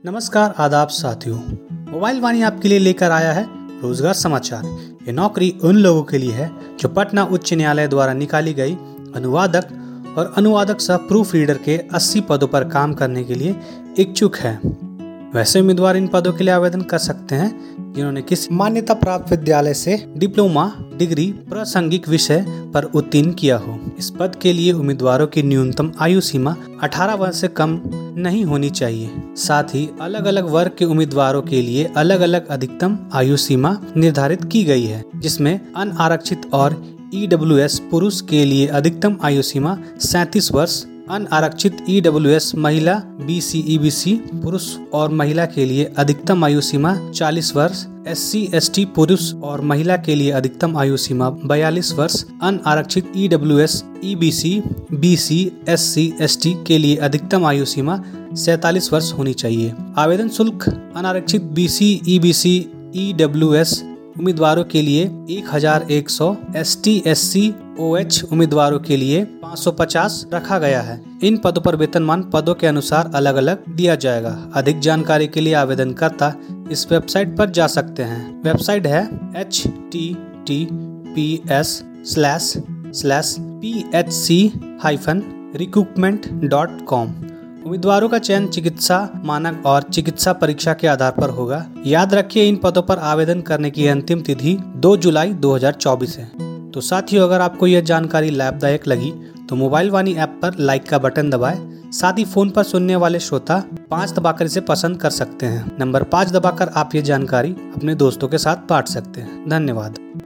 नमस्कार आदाब साथियों, मोबाइल वाणी आपके लिए लेकर आया है रोजगार समाचार। ये नौकरी उन लोगों के लिए है जो पटना उच्च न्यायालय द्वारा निकाली गई अनुवादक और अनुवादक सह प्रूफ रीडर के 80 पदों पर काम करने के लिए इच्छुक है। वैसे उम्मीदवार इन पदों के लिए आवेदन कर सकते हैं जिन्होंने किसी मान्यता प्राप्त विद्यालय से डिप्लोमा डिग्री प्रासंगिक विषय पर उत्तीर्ण किया हो। इस पद के लिए उम्मीदवारों की न्यूनतम आयु सीमा 18 वर्ष से कम नहीं होनी चाहिए। साथ ही अलग अलग वर्ग के उम्मीदवारों के लिए अलग अलग अधिकतम आयु सीमा निर्धारित की गई है, जिसमें अनारक्षित और EWS पुरुष के लिए अधिकतम आयु सीमा 37 वर्ष, अनारक्षित EWS महिला BC EBC पुरुष और महिला के लिए अधिकतम आयु सीमा 40 वर्ष, SC ST पुरुष और महिला के लिए अधिकतम आयु सीमा 42 वर्ष, अनारक्षित EWS EBC BC SC ST के लिए अधिकतम आयु सीमा 47 वर्ष होनी चाहिए। आवेदन शुल्क अनारक्षित BC EBC EWS उम्मीदवारों के लिए 1100, ST SC OH उम्मीदवारों के लिए 550 रखा गया है। इन पदों पर वेतनमान पदों के अनुसार अलग अलग दिया जाएगा। अधिक जानकारी के लिए आवेदनकर्ता इस वेबसाइट पर जा सकते हैं। वेबसाइट है https://phc-recruitment.com। उम्मीदवारों का चयन चिकित्सा मानक और चिकित्सा परीक्षा के आधार पर होगा। याद रखिए, इन पदों पर आवेदन करने की अंतिम तिथि 2 जुलाई 2024 है। तो साथियों, अगर आपको यह जानकारी लाभदायक लगी तो मोबाइल वाणी ऐप पर लाइक का बटन दबाएं। साथ ही फोन पर सुनने वाले श्रोता 5 दबाकर इसे पसंद कर सकते हैं। नंबर 5 दबाकर आप ये जानकारी अपने दोस्तों के साथ बांट सकते हैं। धन्यवाद।